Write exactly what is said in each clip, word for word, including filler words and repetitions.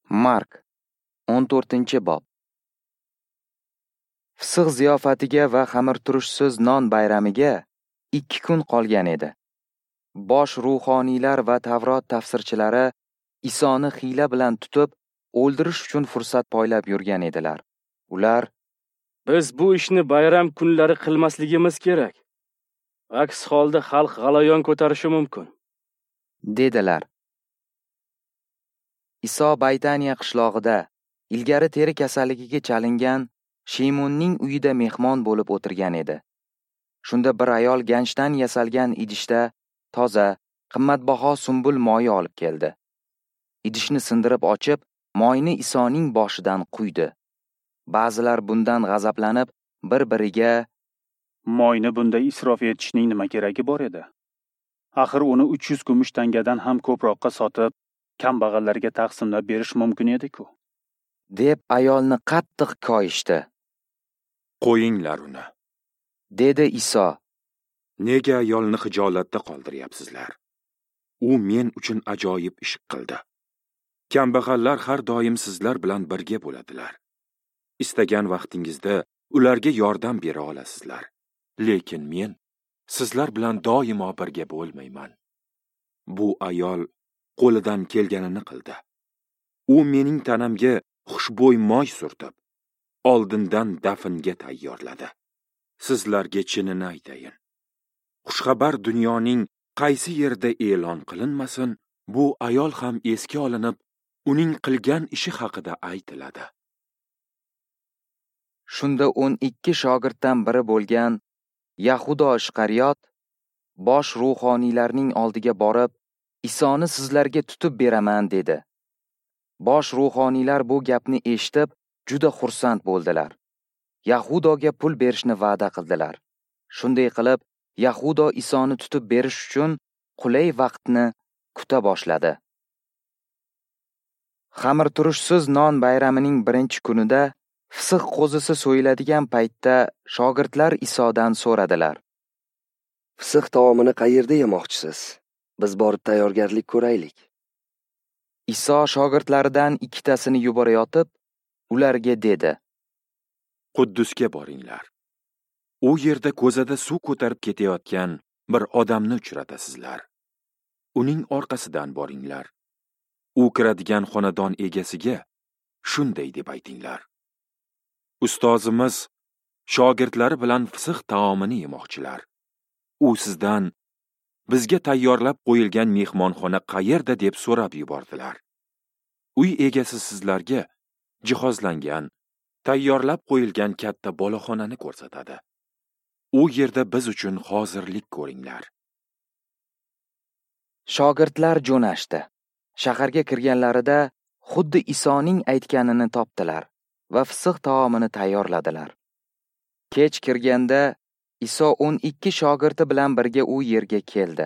Mark o'n to'rtinchi bob. Fisiq ziyofatiga va xamirturishsiz non bayramiga ikki kun qolgan edi. Bosh ruhoniylar va Tavrot tafsirchilari Isoni hiyla bilan tutib, o'ldirish uchun fursat poylab yurgan edilar. Ular: Biz bu ishni bayram kunlari qilmasligimiz kerak. Aks holda xalq g'alayon ko'tarishi mumkin, dedilar. Iso Baytaniya qishlog'ida ilgari teri kasalligiga chalingan Shimonning uyida mehmon bo'lib o'tirgan edi. Shunda bir ayol ganchdan yasalgan idishda toza, qimmatbaho sumbul moyi olib keldi. Idishni sindirib ochib, moyni Isoning boshidan quydi. Ba'zilar bundan g'azablanib, bir-biriga: Moyni bunday isrof etishning nima keragi bor edi? Axir uni uch yuz kumush tangadan ham ko'proqqa sotib, kambag'allarga taqsimlab berish mumkin edi-ku, deb ayolni qattiq koyishdi. Qo'yinglar uni, dedi Iso. Nega ayolni xijolatda qoldiryapsizlar? U men uchun ajoyib ish qildi. Kambag'allar har doim sizlar bilan birga bo'ladilar. Istagan vaqtingizda ularga yordam bera olasizlar. Lekin men sizlar bilan doimo birga bo'lmayman. Bu ayol qo'lidan kelganini qildi. U mening tanamga xushbo'y moy surtib, oldindan dafnga tayyorladi. Sizlarga chinini aytayin. Xushxabar dunyoning qaysi yerda e'lon qilinmasin, bu ayol ham esga olinib, uning qilgan ishi haqida aytiladi. Shunda o'n ikki shogirddan biri bo'lgan Yahudo Ishqariyot bosh ruhoniylarning oldiga borib, Isoni sizlarga tutib beraman dedi. Bosh ruhoniylar bu gapni eshitib, juda xursand bo'ldilar. Yahudoga pul berishni va'da qildilar. Shunday qilib, Yahudo Isoni tutib berish uchun qulay vaqtni kuta boshladi. Xamirturishsiz non bayramining birinchi kunida fisiq qo'zisi so'yiladigan paytda shogirdlar Isodan so'radilar: Fisiq taomini qayerda yemoqchisiz? Biz borib tayyorgarlik ko'raylik. Iso shogirdlaridan ikkitasini yuborayotib, ularga dedi: Quddusga boringlar. U yerda ko'zada suv ko'tarib ketayotgan bir odamni uchratasizlar. Uning orqasidan boringlar. U kiradigan xonadon egasiga shunday deb aytinglar: Ustozimiz shogirdlari bilan fisiq taomini yemoqchilar. U sizdan: Bizga tayyorlab qo'yilgan mehmonxona qayerda deb so'rab yubordilar. Uy egasi sizlarga jihozlangan, tayyorlab qo'yilgan katta boloxonani ko'rsatadi. U yerda biz uchun hozirlik ko'ringlar. Shogirdlar jo'nashdi. Shaharga kirganlarida xuddi Isoning aytganini topdilar va fisiq taomini tayyorladilar. Kech kirganda Iso o'n ikki shogirdi bilan birga u yerga keldi.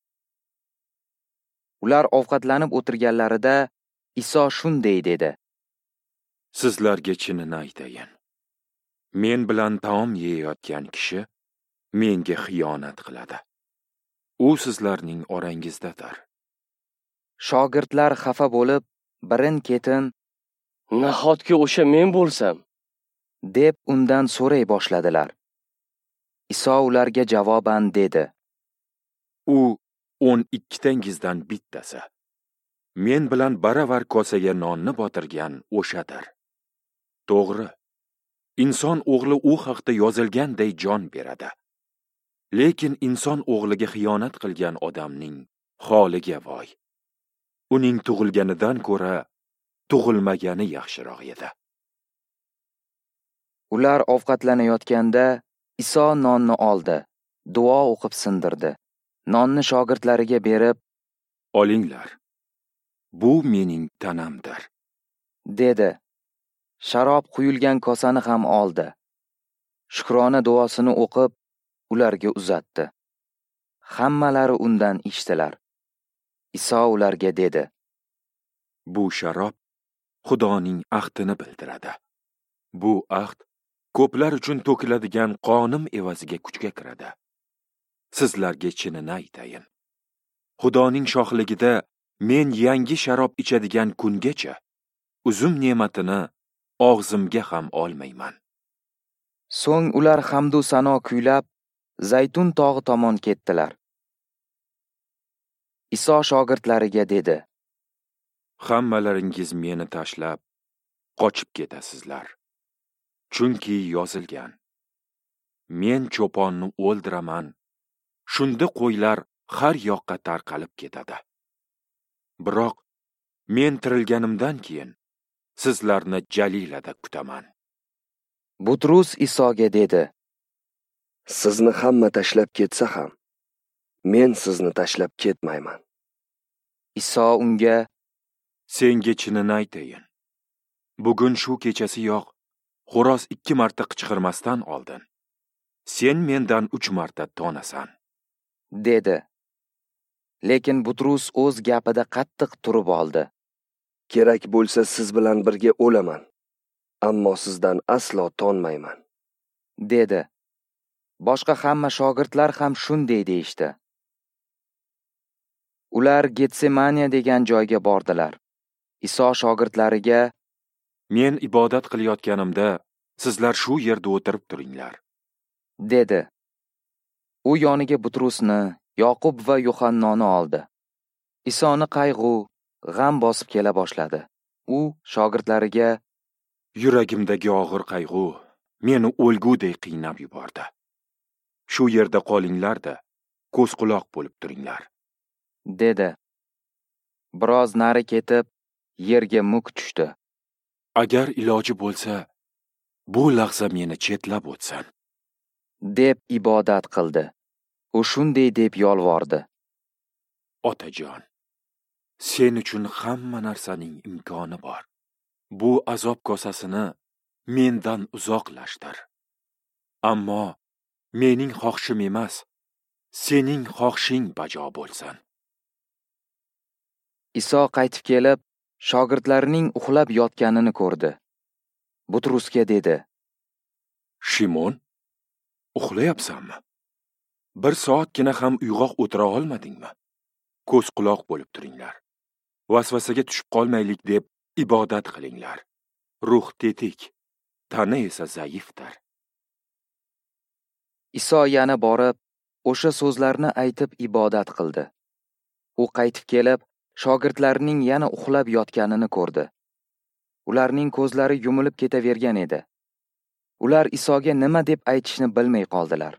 Ular ovqatlanib o'tirganlarida Iso shunday dedi: Sizlarga chinini aytayin. Men bilan taom yeyayotgan kishi menga xiyonat qiladi. U sizlarning orangizdadir. Shogirdlar xafa bo'lib, birin-ketin nahotki o'sha men bo'lsam, deb undan so'ray boshladilar. Iso ularga javoban dedi: U o'n ikkitangizdan bittasi. Men bilan baravar kosaga nonni botirgan o'shadir. To'g'ri, inson o'g'li u haqda yozilganday jon beradi. Lekin inson o'g'liga xiyonat qilgan odamning holiga voy. Uning tug'ilganidan ko'ra tug'ilmagani yaxshiroq edi. Ular ovqatlanayotganda Iso nonni oldi, duo o'qib sindirdi. Nonni shogirdlariga berib, Olinglar. Bu mening tanamdir, dedi. Sharob quyilgan kosani ham oldi. Shukrona duosini o'qib, ularga uzatdi. Hammalari undan ichdilar. Iso ularga dedi: Bu sharob Xudoning ahdini bildiradi. Bu ahd ko'plar uchun to'kiladigan qonim evaziga kuchga kiradi. Sizlarga chinini aytayin. Xudoning shohligida men yangi sharob ichadigan kungacha uzum ne'matini og'zimga ham olmayman. So'ng ular hamdu sano kuylab Zaytun tog'i tomon ketdilar. Iso shogirdlariga dedi: Hammalaringiz meni tashlab qochib ketasizlar. Chunki yozilgan: Men cho'ponni o'ldiraman, shunda qo'ylar har yoqqa tarqalib ketadi. Biroq men tirilganimdan keyin sizlarni Jalilada kutaman. Butrus Isoga dedi: Sizni hamma tashlab ketsa ham, men sizni tashlab ketmayman. Iso unga: Senga chinini aytayin. Bugun shu kechasiyoq xo'roz ikki marta qichqirmasdan oldin sen mendan uch marta tonasan, dedi. Lekin Butrus o'z gapida qattiq turib oldi. Kerak bo'lsa siz bilan birga o'laman, ammo sizdan aslo tonmayman, dedi. Boshqa hamma shogirdlar ham shunday deyishdi. Ular Getsemaniya degan joyga bordilar. Iso shogirdlariga: Men ibodat qilayotganimda sizlar shu yerda o'tirib turinglar, dedi. U yoniga Butrusni, Yoqub va Yohannoni oldi. Isoni qayg'u, g'am bosib kela boshladi. U shogirdlariga: Yuragimdagi og'ir qayg'u meni o'lgudek qiynab yubordi. Shu yerda qolinglar-da, ko'z-quloq bo'lib turinglar, dedi. Biroz nari ketib, yerga muk tushdi. Agar iloji bo'lsa, bu lahza meni chetlab o'tsin, deb ibodat qildi. U shunday deb yolvordi: Otajon, sen uchun hamma narsaning imkoni bor. Bu azob kosasini mendan uzoqlashtir. Ammo mening xohishim emas, sening xohishing bajo bo'lsin. Iso qaytib kelib, shogirdlarining uxlab yotganini ko'rdi. Butrusga dedi: Shimon, uxlayapsanmi? Bir soatgina ham uyg'oq o'tira olmadingmi? Ko'z quloq bo'lib turinglar. Vasvasaga tushib qolmaylik deb ibodat qilinglar. Ruh tetik, tana esa zaifdir. Iso yana borib, o'sha so'zlarni aytib ibodat qildi. U qaytib kelib, shogirdlarining yana uxlab yotganini ko'rdi. Ularning ko'zlari yumilib ketavergan edi. Ular Isoga nima deb aytishni bilmay qoldilar.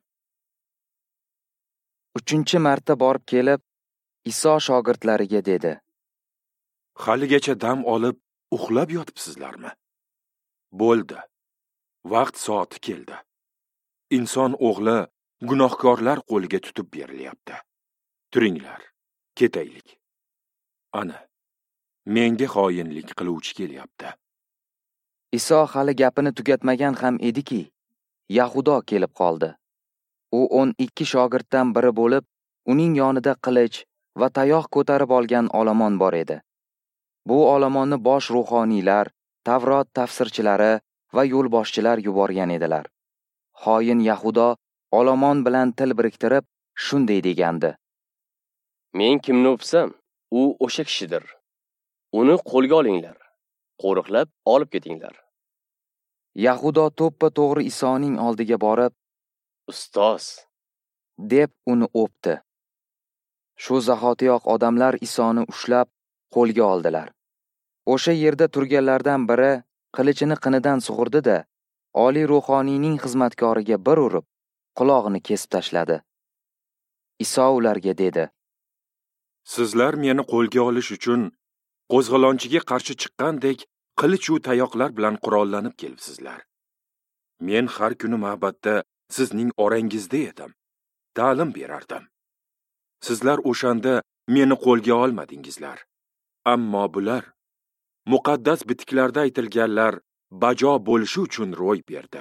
Uchinchi marta borib kelib, Iso shogirdlariga dedi: Haligacha dam olib uxlab yotibsizlarmi? Bo'ldi. Vaqt soati keldi. Inson o'g'li gunohkorlar qo'liga tutib berilyapti. Turinglar, ketaylik. Ana, menga xoinlik qiluvchi kelyapti. Iso hali gapini tugatmagan ham ediki, Yahudo kelib qoldi. U o'n ikki shogirddan biri bo'lib, uning yonida qilich va tayoq ko'tarib olgan olomon bor edi. Bu olomonni bosh ruhoniylar, Tavrot tafsirchilari va yo'lboshchilar yuborgan edilar. Xoin Yahudo olomon bilan til biriktirib shunday degandi: Men kimni o'psam, u o'sha kishidir. Uni qo'lga olinglar, qo'riqlab olib ketinglar. Yahudo to'ppa to'g'ri Isoning oldiga borib, Ustoz, deb uni o'pdi. Shu zahotiyoq odamlar Isoni ushlab qo'lga oldilar. O'sha yerda turganlardan biri qilichini qinidan sug'urdi-da, oliy ruhoniyning xizmatkoriga bir urib, qulog'ini kesib tashladi. Iso ularga dedi: Sizlar meni qo'lga olish uchun qo'zg'olonchiga qarshi chiqqandek qilich u tayoqlar bilan qurollanib kelibsizlar. Men har kuni ma'batda sizning orangizda edim, ta'lim berardim. Sizlar o'shanda meni qo'lga olmadingizlar. Ammo bular muqaddas bitiklarda aytilganlar bajo bo'lishi uchun ro'y berdi.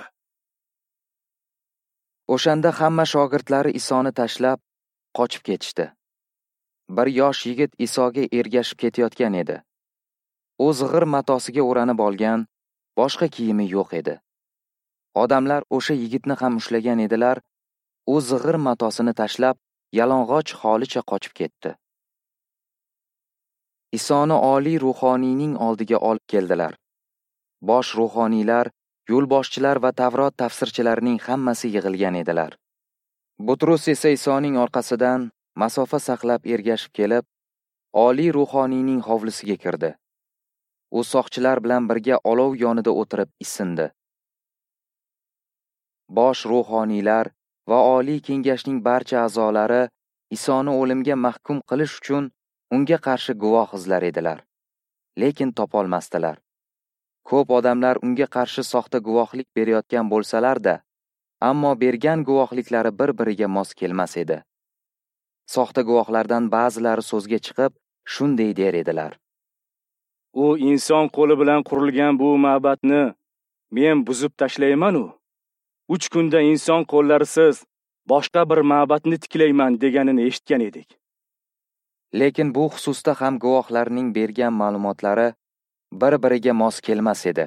O'shanda hamma shogirdlari Isoni tashlab qochib ketishdi. Bir yosh yigit Isoga ergashib ketayotgan edi. U zig'ir matosiga o'ranib olgan, boshqa kiyimi yo'q edi. Odamlar o'sha yigitni ham ushlagan edilar. U zig'ir matosini tashlab, yalang'och holicha qochib ketdi. Isoni oliy ruhoniyning oldiga olib keldilar. Bosh ruhoniylar, yo'lboshchilar va Tavrot tafsirchilarining hammasi yig'ilgan edilar. Butrus esa Isoning orqasidan masofa saqlab ergashib kelib, oliy ruhoniyning hovlisiga kirdi. U soqchilar bilan birga olov yonida o'tirib isindi. Bosh ruhoniylar va oliy kengashning barcha a'zolari Isoni o'limga mahkum qilish uchun unga qarshi guvoh izlar edilar, lekin topolmasdilar. Ko'p odamlar unga qarshi soxta guvohlik berayotgan bo'lsalar-da, ammo bergan guvohliklari bir-biriga mos kelmas edi. Soxta guvohlardan ba'zilari so'zga chiqib, shunday der edilar: U inson qo'li bilan qurilgan bu ma'batni men buzib tashlayman-u. uch kunda inson qo'llarisiz boshqa bir ma'batni tiklayman deganini eshitgan edik. Lekin bu xususda ham guvohlarning bergan ma'lumotlari bir-biriga mos kelmas edi.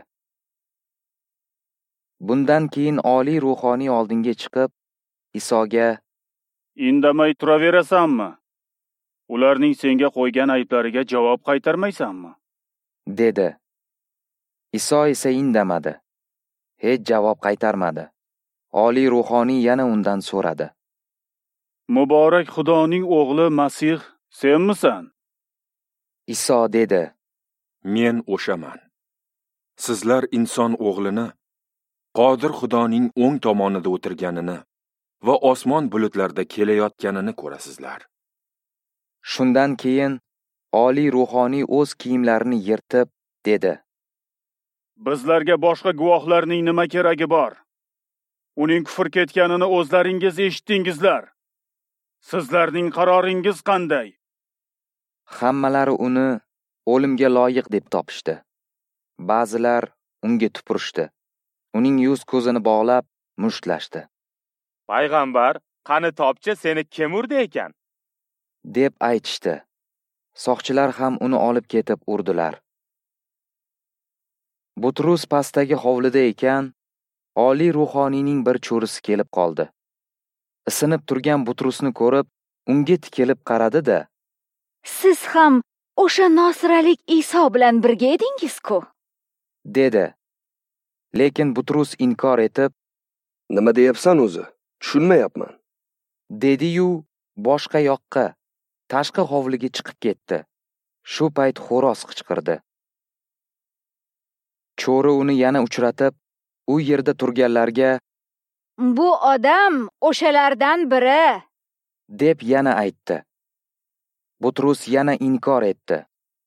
Bundan keyin oliy ruhoniy oldinga chiqib, Isoga: "Indamay turaverasanmi? Ularning senga qo'ygan ayblariga javob qaytarmaysanmi?" dedi. Iso esa indamadi. Hech javob qaytarmadi. Oliy ruhoniy yana undan so'radi: "Muborak Xudoning o'g'li Masih senmisan?" Iso dedi: Men o'shaman. Sizlar inson o'g'lini Qodir Xudoning o'ng tomonida o'tirganini va osmon bulutlarida kelayotganini ko'rasizlar. Shundan keyin oliy ruhoniy o'z kiyimlarini yirtib dedi: Bizlarga boshqa guvohlarning nima keragi bor? Uning kufr ketganini o'zlaringiz eshitdingizlar. Sizlarning qaroringiz qanday? Hammalari uni o'limga loyiq deb topishdi. Ba'zilar unga tupurishdi. Uning yuz ko'zini bog'lab mushtlashdi. Payg'ambar, qani topchi, seni kim urdi ekan? deb aytishdi. Soqchilar ham uni olib ketib urdilar. Butrus pastdagi hovlida ekan, oliy ruhoniyning bir cho'risi kelib qoldi. Isinib turgan Butrusni ko'rib, unga tikilib qaradi-da: "Siz ham o'sha nosiralik Iso bilan birga edingiz-ku?" dedi. Lekin Butrus inkor etib: "Nima deyapsan o'zi? Tushunmayapman." dedi-yu boshqa yoqqa, tashqi hovliga chiqib ketdi. Shu payt xo'roz qichqirdi. Cho'ri uni yana uchratib, u yerda turganlarga: "Bu odam o'shalardan biri" deb yana aytdi. Butrus yana inkor etdi.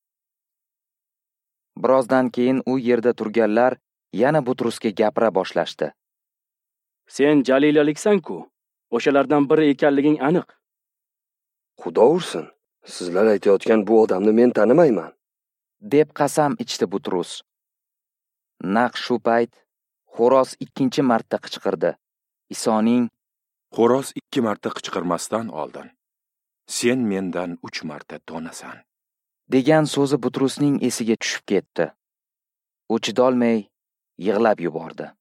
Birozdan keyin u yerda turganlar yana Butrusga gapira boshlashdi. Sen Jalilaliksan-ku, o'shalardan biri ekanliging aniq. Xudo ursin, sizlar aytayotgan bu odamni men tanimayman, deb qasam ichdi Butrus. Naq shu payt xo'roz ikkinchi marta qichqirdi. Isoning: Xo'roz ikki marta qichqirmasdan oldin sen mendan uch marta tonasan degan so'zi Butrusning esiga tushib ketdi. U chidolmay yig'lab yubordi.